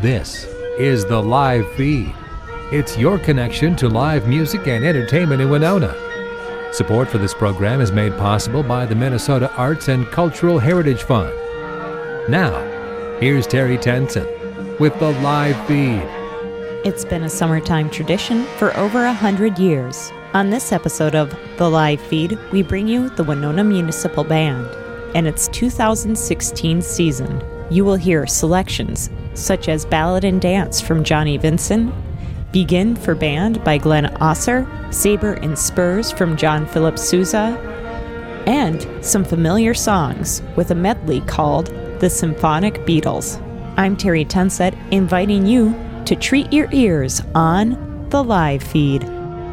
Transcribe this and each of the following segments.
This is the Live Feed. It's your connection to live music and entertainment in Winona. Support for this program is made possible by the Minnesota Arts and Cultural Heritage Fund. Now, here's Terry Tenson with the Live Feed. It's been a summertime tradition for over 100 years. On this episode of The Live Feed, we bring you the Winona Municipal Band and its 2016 season. You will hear selections such as Ballad and Dance from Johnny Vinson, Begin for Band by Glenn Osser, Saber and Spurs from John Philip Sousa, and some familiar songs with a medley called The Symphonic Beatles. I'm Terry Tenset, inviting you to treat your ears on The Live Feed.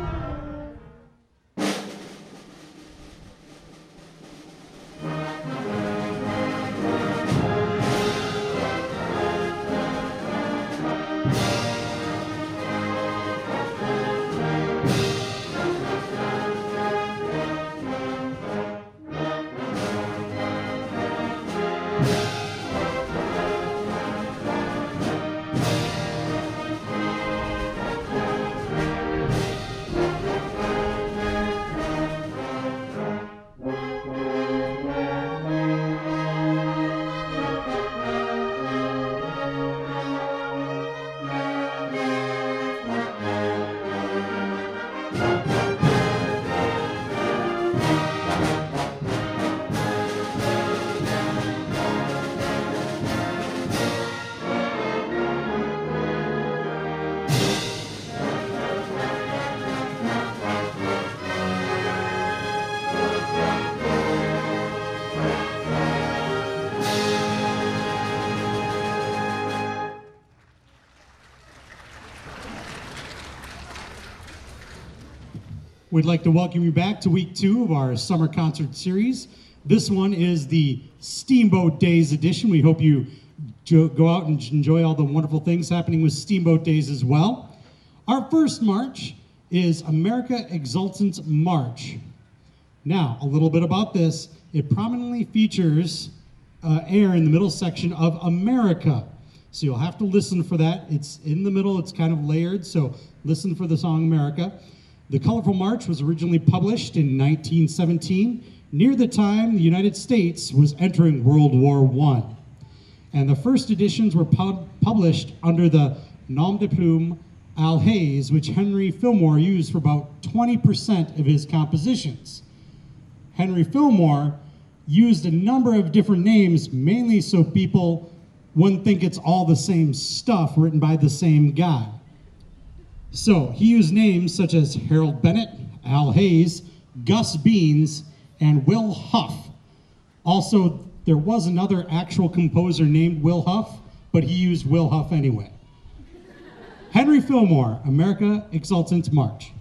We'd like to welcome you back to week 2 of our summer concert series. This one is the Steamboat Days edition. We hope you go out and enjoy all the wonderful things happening with Steamboat Days as well. Our first march is America Exultant March. Now, a little bit about this. It prominently features air in the middle section of America. So you'll have to listen for that. It's in the middle, it's kind of layered, so listen for the song America. The Colorful March was originally published in 1917, near the time the United States was entering World War I. And the first editions were published under the nom de plume Al Hayes, which Henry Fillmore used for about 20% of his compositions. Henry Fillmore used a number of different names, mainly so people wouldn't think it's all the same stuff written by the same guy. So he used names such as Harold Bennett, Al Hayes, Gus Beans, and Will Huff. Also, there was another actual composer named Will Huff, but he used Will Huff anyway. Henry Fillmore, America Exultant March.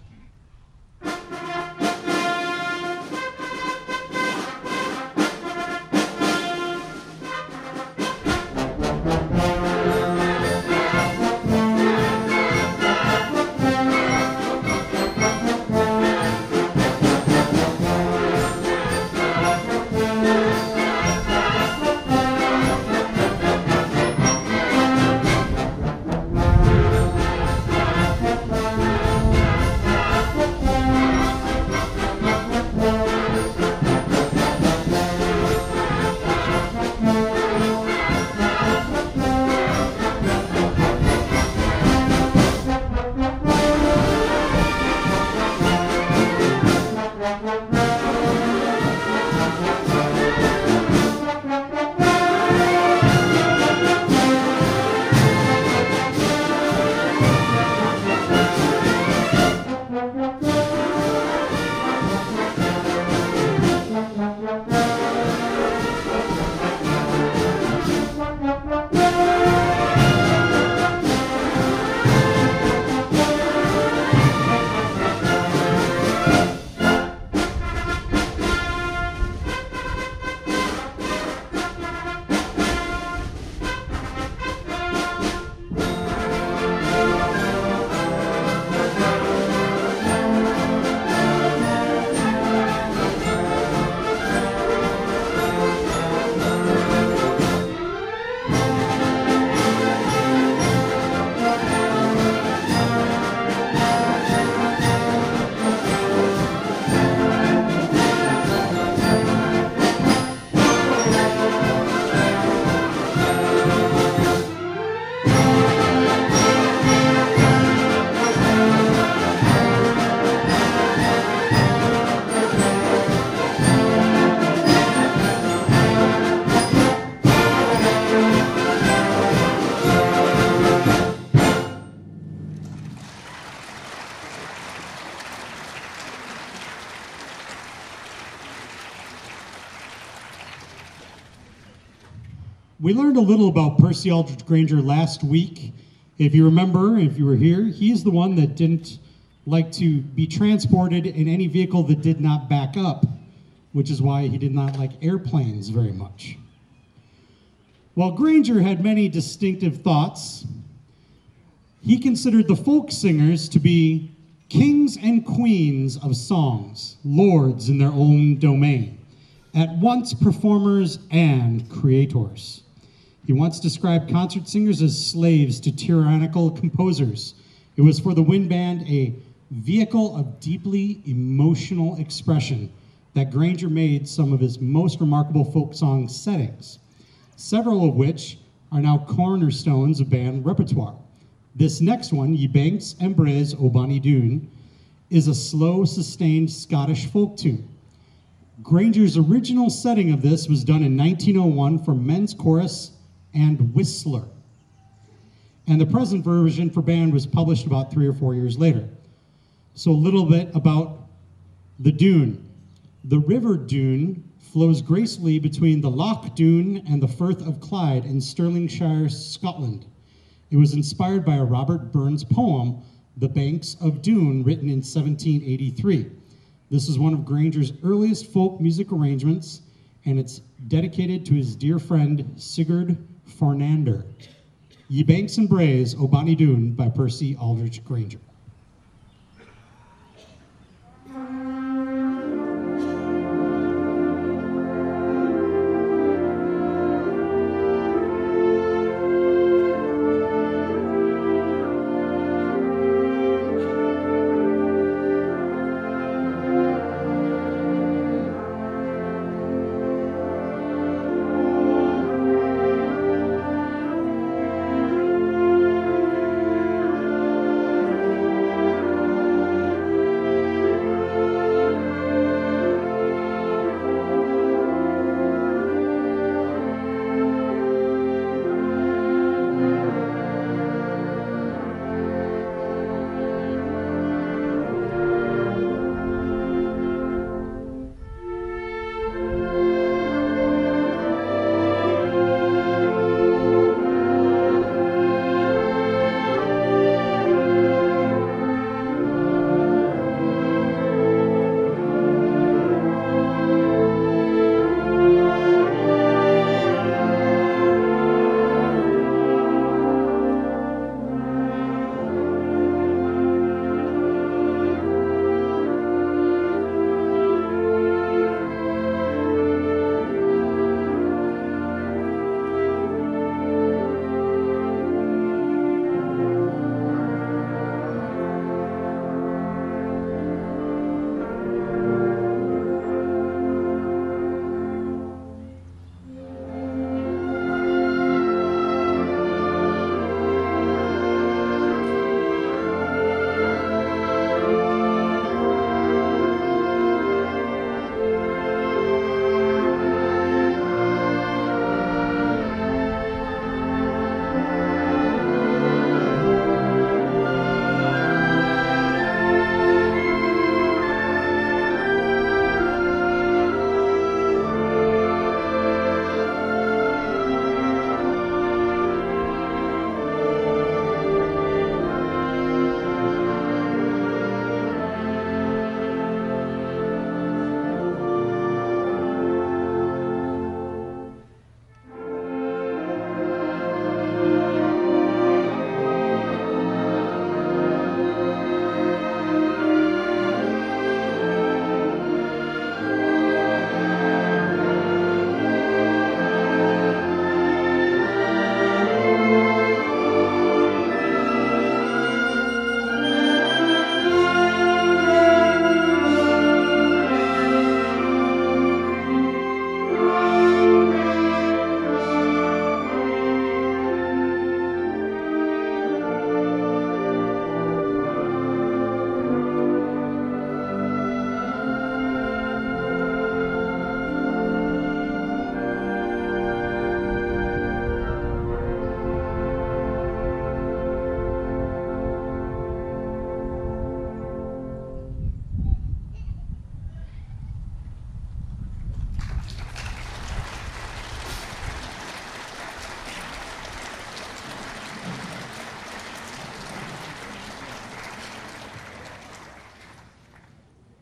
we learned a little about Percy Aldrich Granger last week. If you remember, if you were here, he's the one that didn't like to be transported in any vehicle that did not back up, which is why he did not like airplanes very much. While Granger had many distinctive thoughts, he considered the folk singers to be kings and queens of songs, lords in their own domain, at once performers and creators. He once described concert singers as slaves to tyrannical composers. It was for the wind band a vehicle of deeply emotional expression that Granger made some of his most remarkable folk song settings, several of which are now cornerstones of band repertoire. This next one, Ye Banks and Braes o Bonnie Doon, is a slow, sustained Scottish folk tune. Granger's original setting of this was done in 1901 for men's chorus and Whistler. And the present version for band was published about 3 or 4 years later. So a little bit about the Doon. The River Doon flows gracefully between the Loch Doon and the Firth of Clyde in Stirlingshire, Scotland. It was inspired by a Robert Burns poem, The Banks of Doon, written in 1783. This is one of Granger's earliest folk music arrangements, and it's dedicated to his dear friend Sigurd Fornander. Ye Banks and Braes o Bonnie Doon by Percy Aldrich Granger.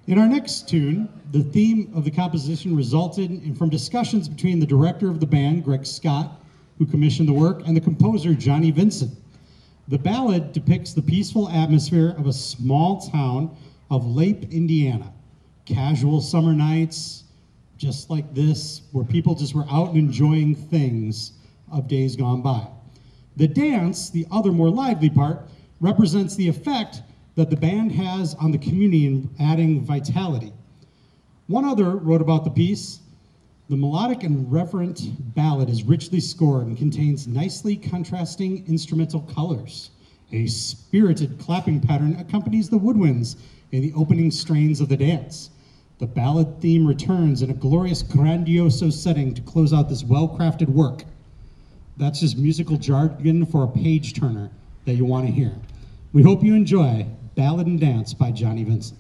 In our next tune, the theme of the composition resulted from discussions between the director of the band, Greg Scott, who commissioned the work, and the composer, Johnny Vincent. The ballad depicts the peaceful atmosphere of a small town of Lape, Indiana. Casual summer nights, just like this, where people just were out and enjoying things of days gone by. The dance, the other more lively part, represents the effect that the band has on the community in adding vitality. One other wrote about the piece, the melodic and reverent ballad is richly scored and contains nicely contrasting instrumental colors. A spirited clapping pattern accompanies the woodwinds in the opening strains of the dance. The ballad theme returns in a glorious grandioso setting to close out this well-crafted work. That's just musical jargon for a page turner that you want to hear. We hope you enjoy Ballad and Dance by Johnny Vincent.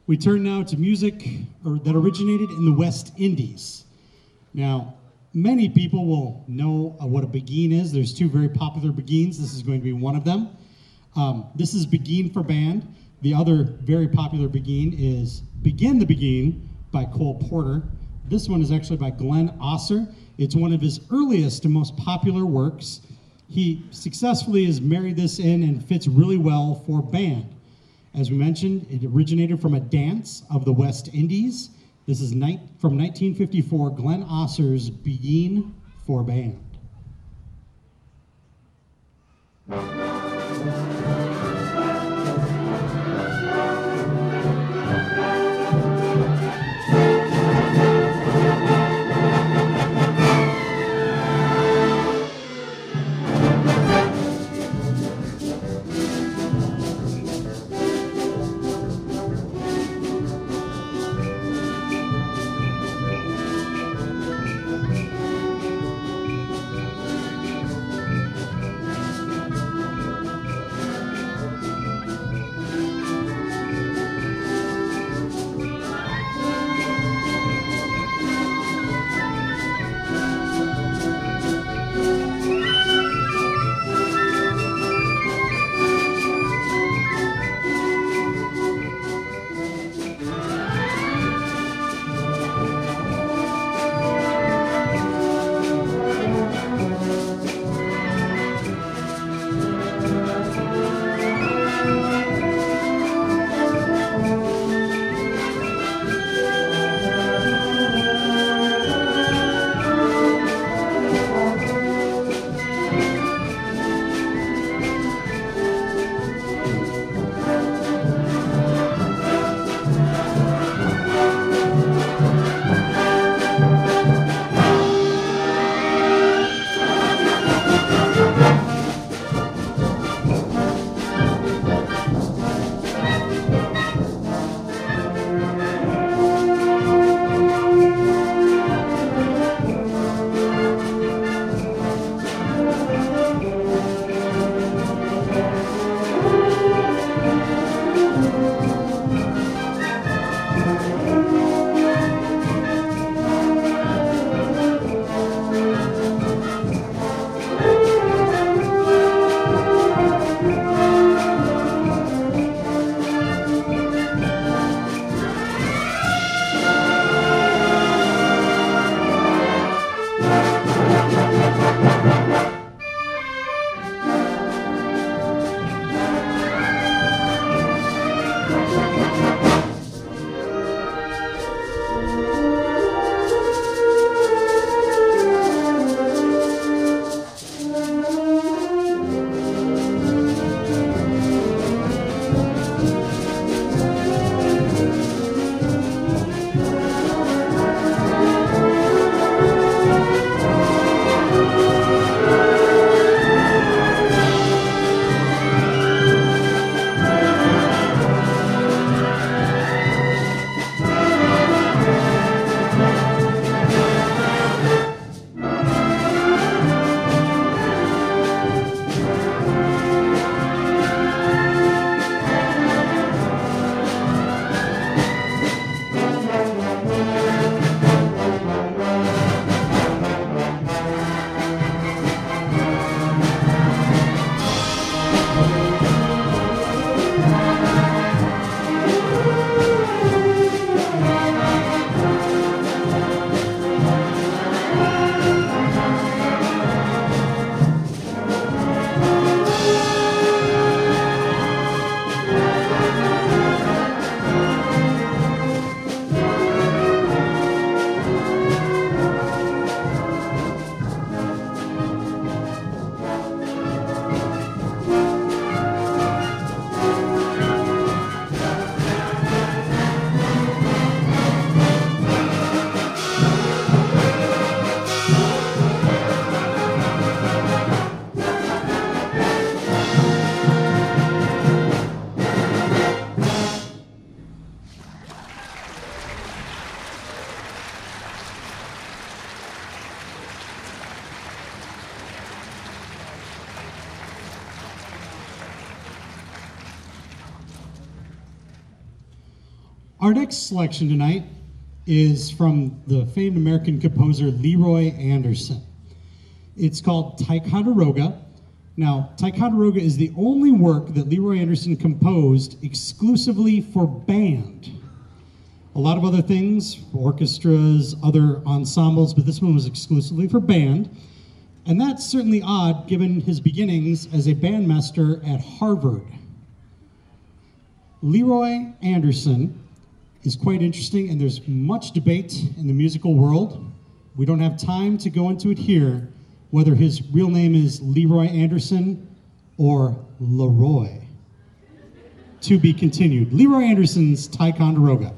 We turn now to music that originated in the West Indies. Now, many people will know what a Begin is. There's two very popular Begins. This is going to be one of them. This is Begin for Band. The other very popular Begin is Begin the Begin by Cole Porter. This one is actually by Glenn Osser. It's one of his earliest and most popular works. He successfully has married this in and fits really well for band. As we mentioned, it originated from a dance of the West Indies. This is from 1954, Glenn Osser's Begin for Band. Our next selection tonight is from the famed American composer Leroy Anderson. It's called Ticonderoga. Now, Ticonderoga is the only work that Leroy Anderson composed exclusively for band. A lot of other things, orchestras, other ensembles, but this one was exclusively for band. And that's certainly odd given his beginnings as a bandmaster at Harvard. Leroy Anderson is quite interesting, and there's much debate in the musical world. We don't have time to go into it here, whether his real name is Leroy Anderson or Leroy. To be continued. Leroy Anderson's Ticonderoga.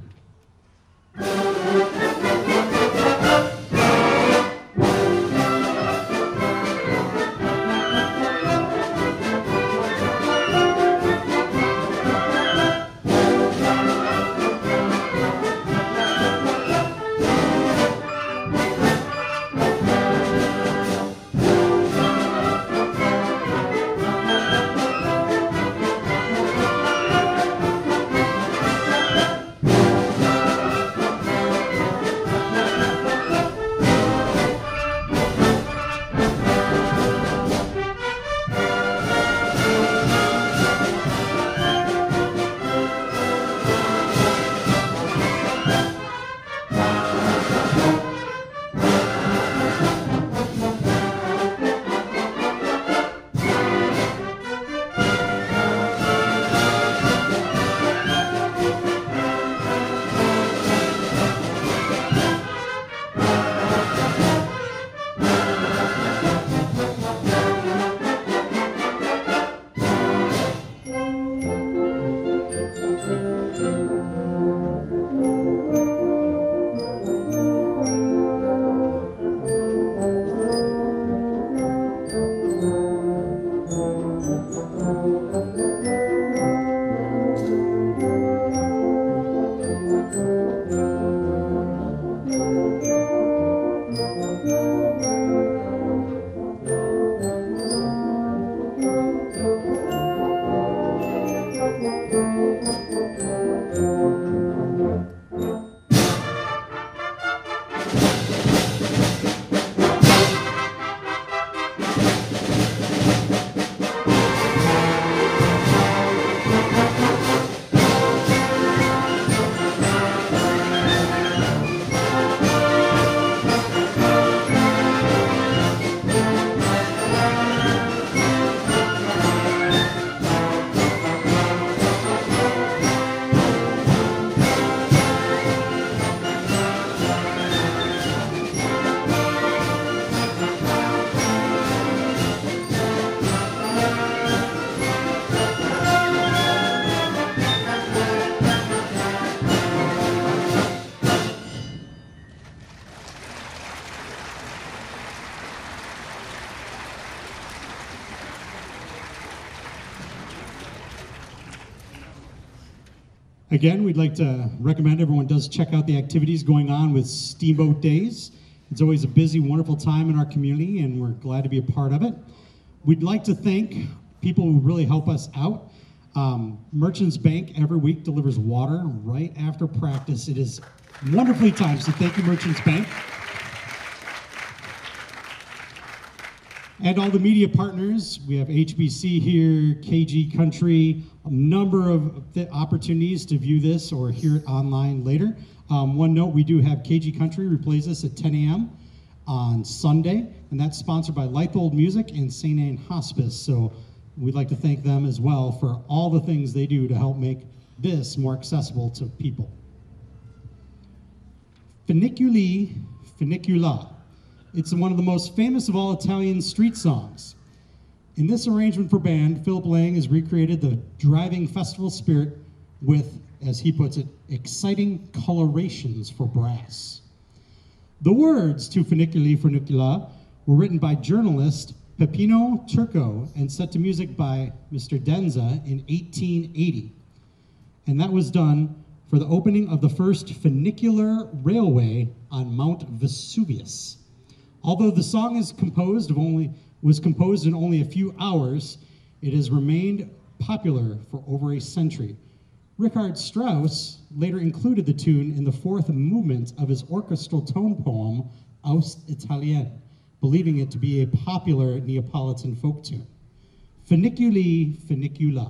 Again, we'd like to recommend everyone does check out the activities going on with Steamboat Days. It's always a busy, wonderful time in our community, and we're glad to be a part of it. We'd like to thank people who really help us out. Merchants Bank every week delivers water right after practice. It is wonderfully timed, so thank you, Merchants Bank. And all the media partners, we have HBC here, KG Country, a number of opportunities to view this or hear it online later. One note, we do have KG Country replays us at 10 a.m. on Sunday, and that's sponsored by Leithold Music and St. Anne Hospice. So we'd like to thank them as well for all the things they do to help make this more accessible to people. Funiculi, Funicula. It's one of the most famous of all Italian street songs. In this arrangement for band, Philip Lang has recreated the driving festival spirit with, as he puts it, exciting colorations for brass. The words to Funiculi Funicula were written by journalist Peppino Turco and set to music by Mr. Denza in 1880. And that was done for the opening of the first funicular railway on Mount Vesuvius. Although the song was composed in only a few hours, it has remained popular for over a century, Richard Strauss later included the tune in the fourth movement of his orchestral tone poem, Aus Italien, believing it to be a popular Neapolitan folk tune. Funiculi, funicula.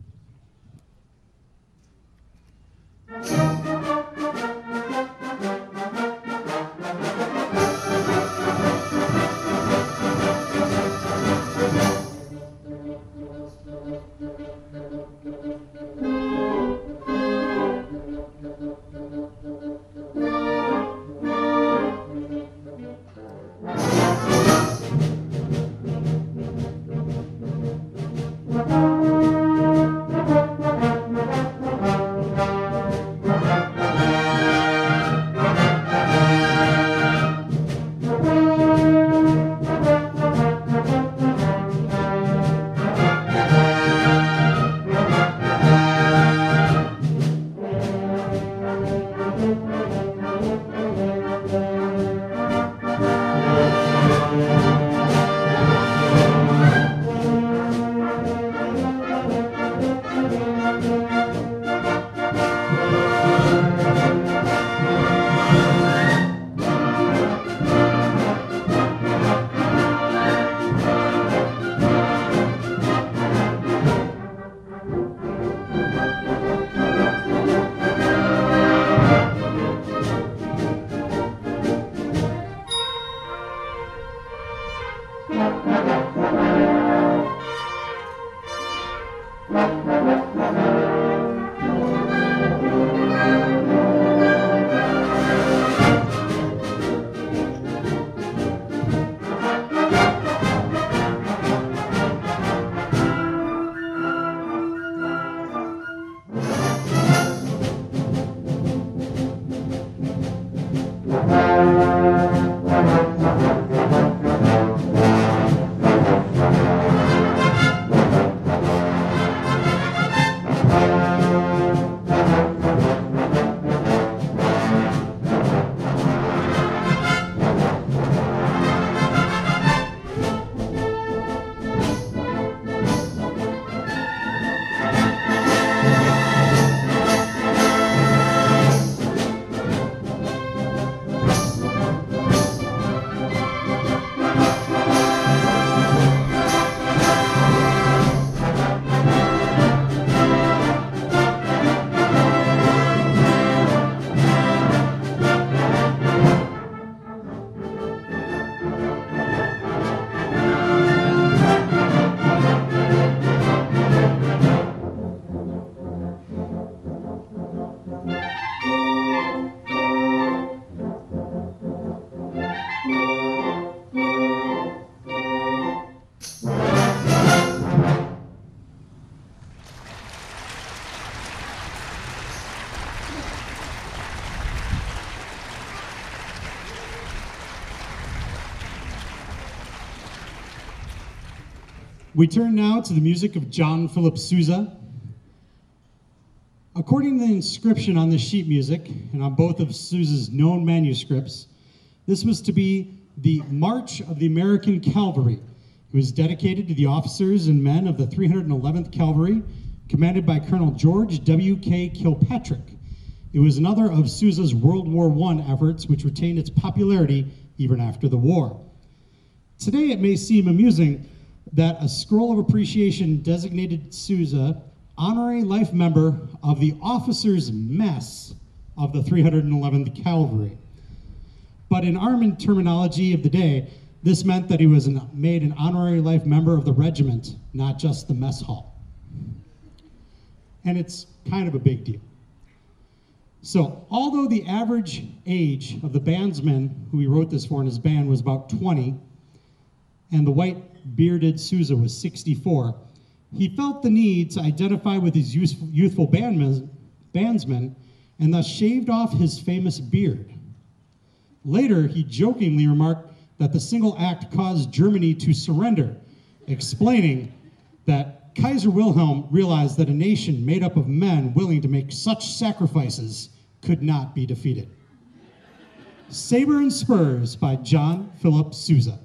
We turn now to the music of John Philip Sousa. According to the inscription on this sheet music, and on both of Sousa's known manuscripts, this was to be the March of the American Cavalry. It was dedicated to the officers and men of the 311th Cavalry, commanded by Colonel George W.K. Kilpatrick. It was another of Sousa's World War I efforts, which retained its popularity even after the war. Today, it may seem amusing that a scroll of appreciation designated Sousa honorary life member of the Officers' Mess of the 311th Cavalry. But in Army terminology of the day, this meant that he was made an honorary life member of the regiment, not just the mess hall. And it's kind of a big deal. So, although the average age of the bandsman who he wrote this for in his band was about 20, and the white-bearded Sousa was 64, he felt the need to identify with his youthful bandsmen and thus shaved off his famous beard. Later, he jokingly remarked that the single act caused Germany to surrender, explaining that Kaiser Wilhelm realized that a nation made up of men willing to make such sacrifices could not be defeated. Saber and Spurs by John Philip Sousa.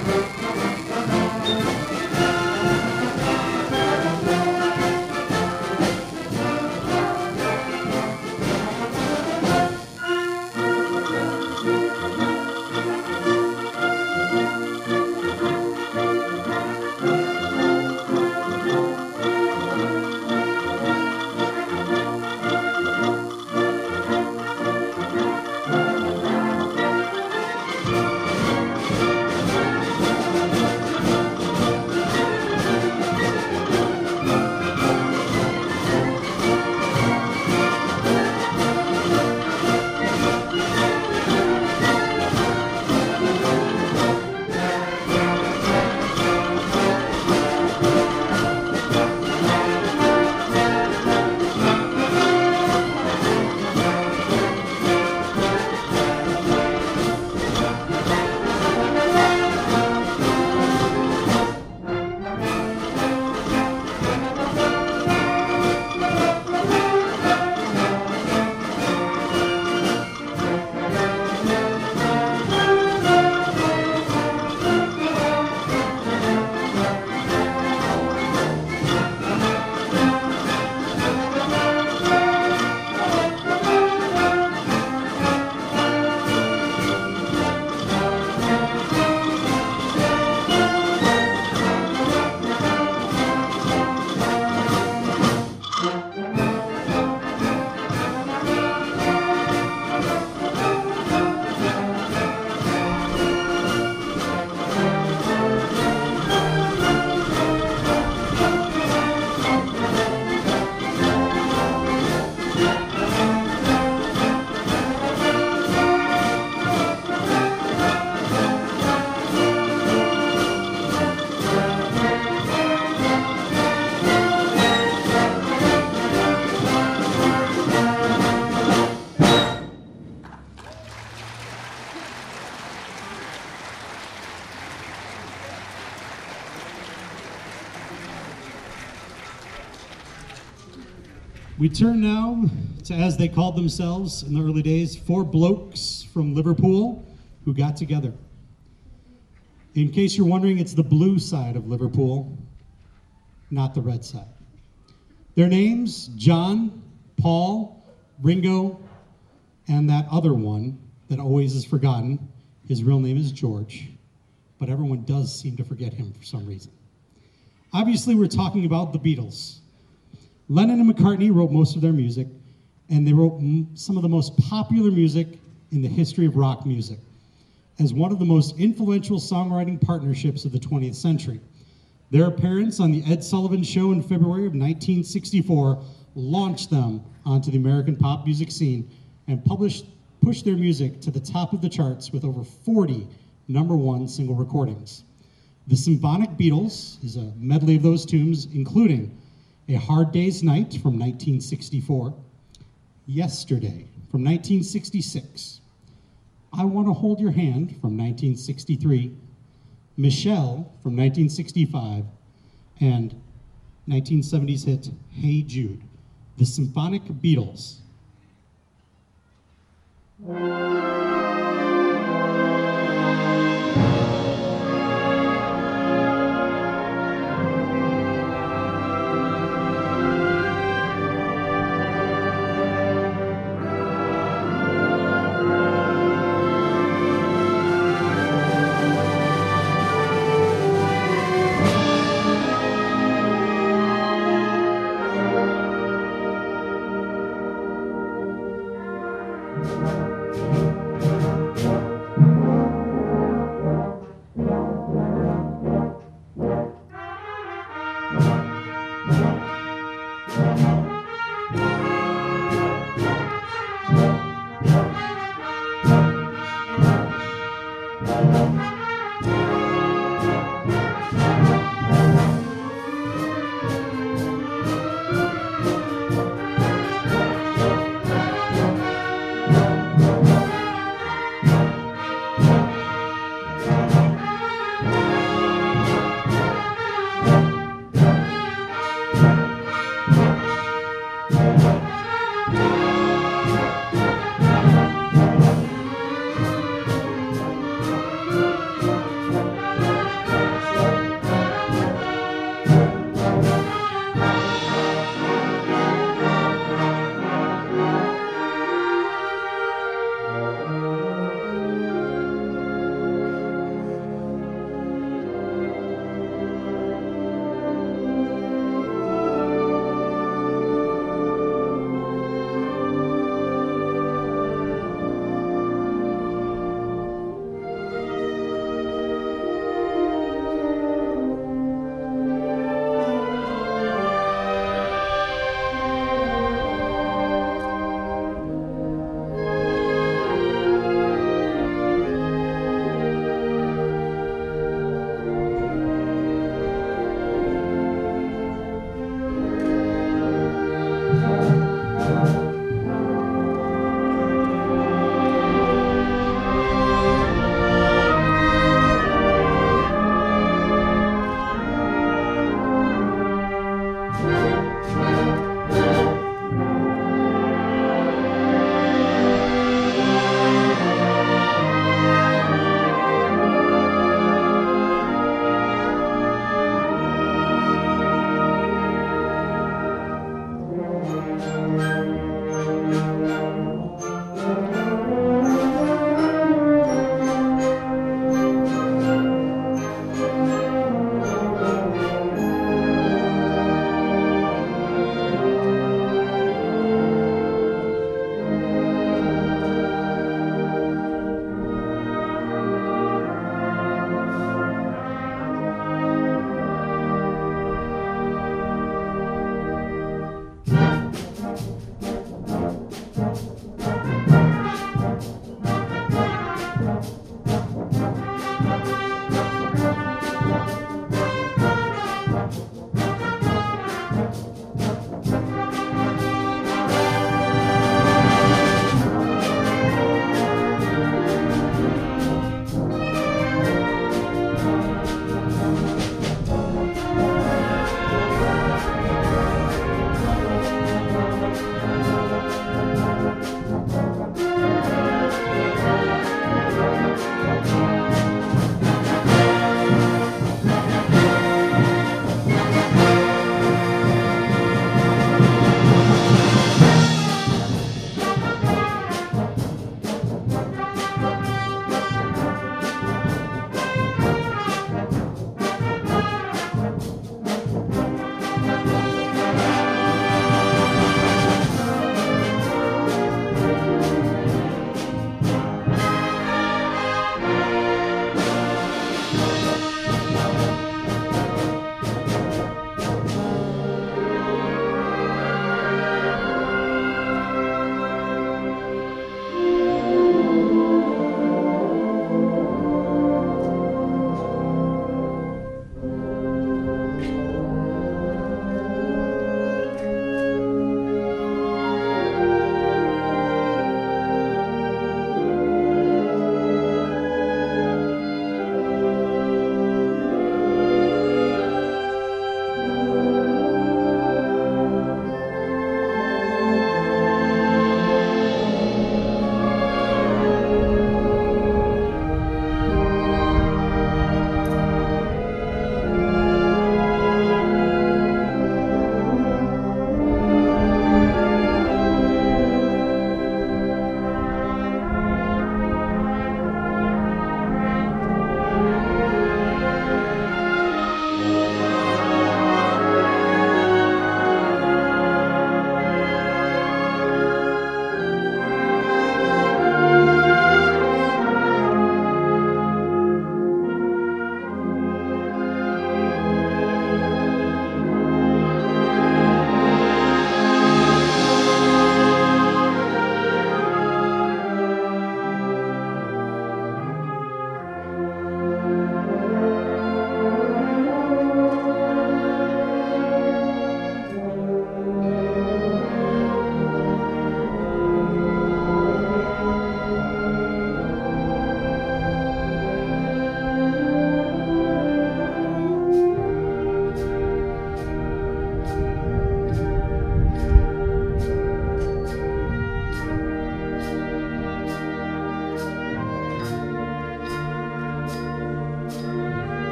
We turn now to, as they called themselves in the early days, four blokes from Liverpool who got together. In case you're wondering, it's the blue side of Liverpool, not the red side. Their names, John, Paul, Ringo, and that other one that always is forgotten. His real name is George, but everyone does seem to forget him for some reason. Obviously, we're talking about the Beatles. Lennon and McCartney wrote most of their music, and they wrote some of the most popular music in the history of rock music, as one of the most influential songwriting partnerships of the 20th century. Their appearance on The Ed Sullivan Show in February of 1964 launched them onto the American pop music scene and pushed their music to the top of the charts with over 40 #1 single recordings. The Symphonic Beatles is a medley of those tunes, including A Hard Day's Night from 1964, Yesterday from 1966, I Want to Hold Your Hand from 1963, Michelle from 1965, and 1970s hit Hey Jude. The Symphonic Beatles.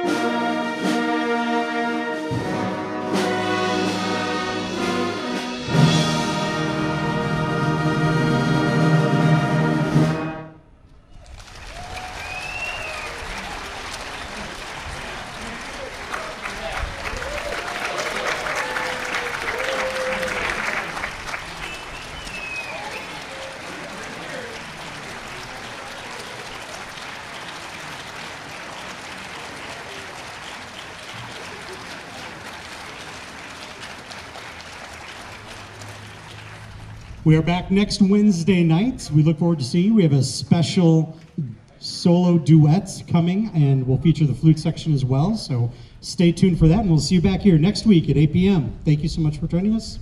We are back next Wednesday night. We look forward to seeing you. We have a special solo duet coming, and we'll feature the flute section as well. So stay tuned for that, and we'll see you back here next week at 8 p.m. Thank you so much for joining us.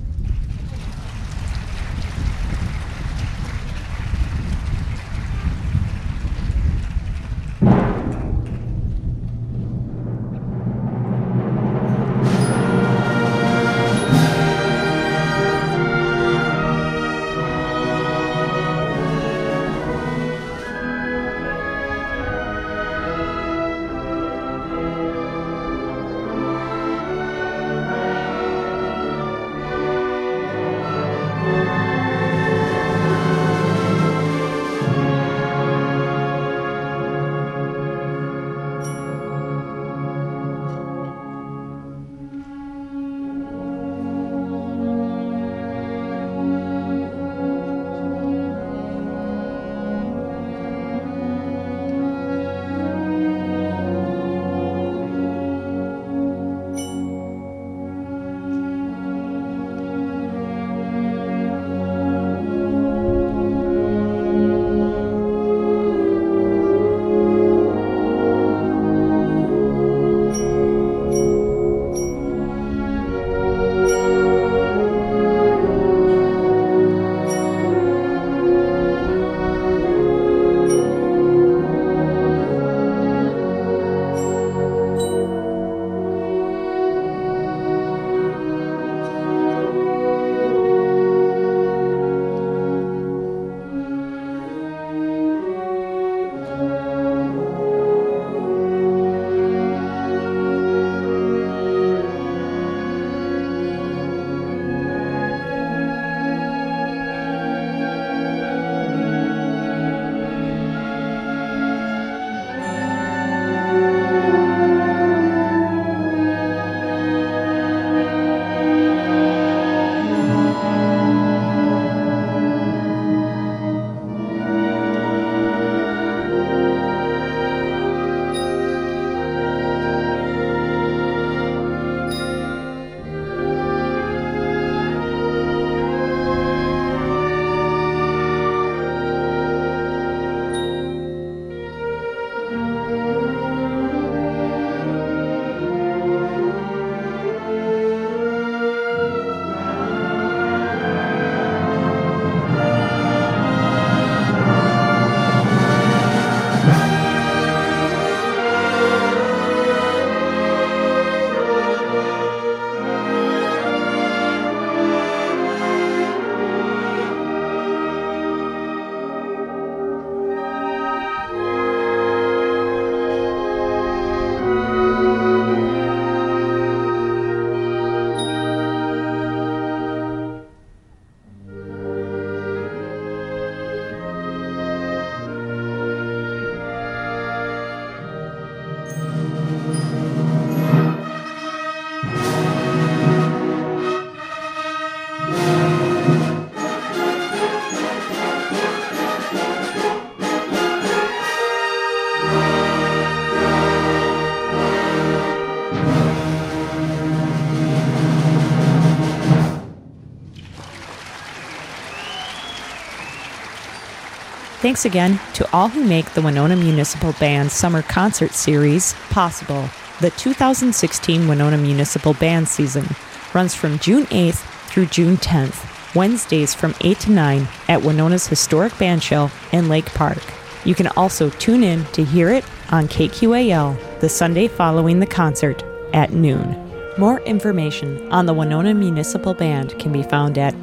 Thanks again to all who make the Winona Municipal Band Summer Concert Series possible. The 2016 Winona Municipal Band season runs from June 8th through June 10th, Wednesdays from 8 to 9 at Winona's Historic Band Shell in Lake Park. You can also tune in to hear it on KQAL the Sunday following the concert at noon. More information on the Winona Municipal Band can be found at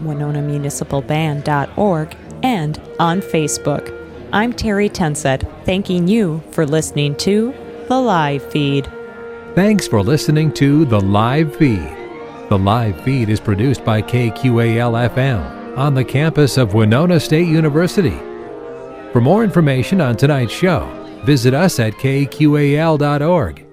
winonamunicipalband.org and on Facebook. I'm Terry Tenset, thanking you for listening to The Live Feed. Thanks for listening to The Live Feed. The Live Feed is produced by KQAL-FM on the campus of Winona State University. For more information on tonight's show, visit us at kqal.org.